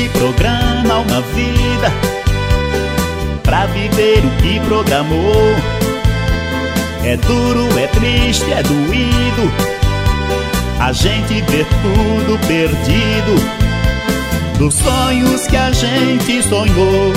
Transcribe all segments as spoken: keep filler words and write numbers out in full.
gente programa uma vida pra viver o que programou. É duro, é triste, é doído, a gente vê tudo perdido dos sonhos que a gente sonhou.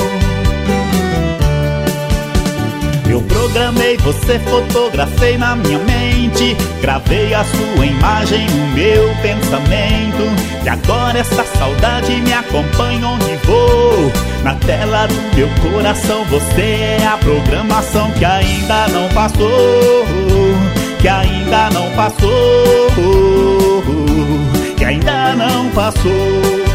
Eu programei você, fotografei na minha mente, gravei a sua imagem no meu pensamento. E agora essa saudade me acompanha onde vou. Na tela do meu coração você é a programação que ainda não passou, que ainda não passou, que ainda não passou.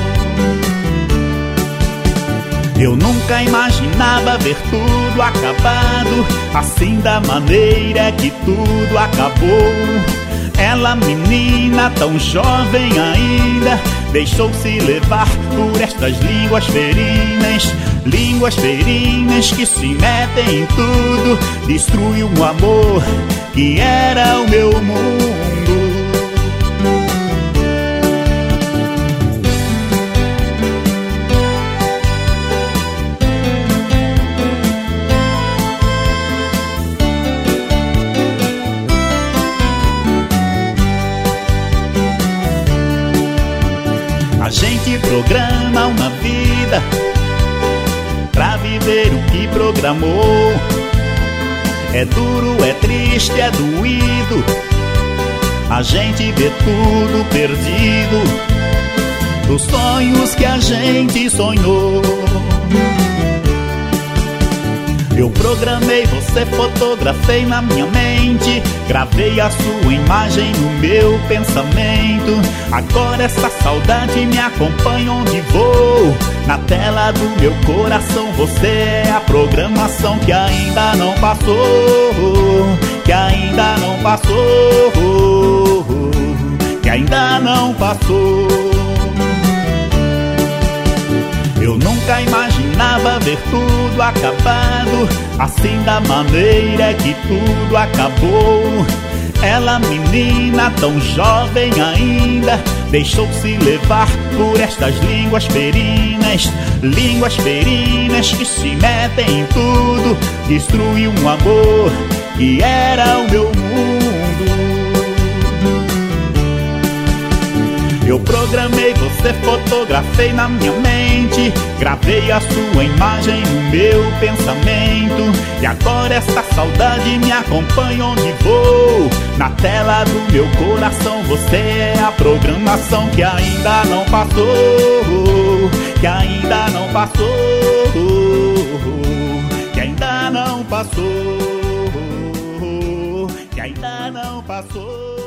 Eu nunca imaginava ver tudo acabado assim, da maneira que tudo acabou. Ela, menina tão jovem ainda, deixou-se levar por estas línguas ferinas. Línguas ferinas que se metem em tudo, destruem o amor que era o meu mundo. A gente programa uma vida pra viver o que programou. É duro, é triste, é doído, a gente vê tudo perdido dos sonhos que a gente sonhou. Eu programei você, fotografei na minha mente, gravei a sua imagem no meu pensamento. Agora essa saudade me acompanha onde vou. Na tela do meu coração você é a programação que ainda não passou, que ainda não passou, que ainda não passou. Eu nunca imaginava ver tudo acabado assim, da maneira que tudo acabou. Ela, menina tão jovem ainda, deixou-se levar por estas línguas ferinas. Línguas ferinas que se metem em tudo, destruem um amor que era o meu mundo. Eu programei você, fotografei na minha mente, gravei a sua imagem no meu pensamento. E agora essa saudade me acompanha onde vou. Na tela do meu coração você é a programação que ainda não passou, que ainda não passou, que ainda não passou, que ainda não passou.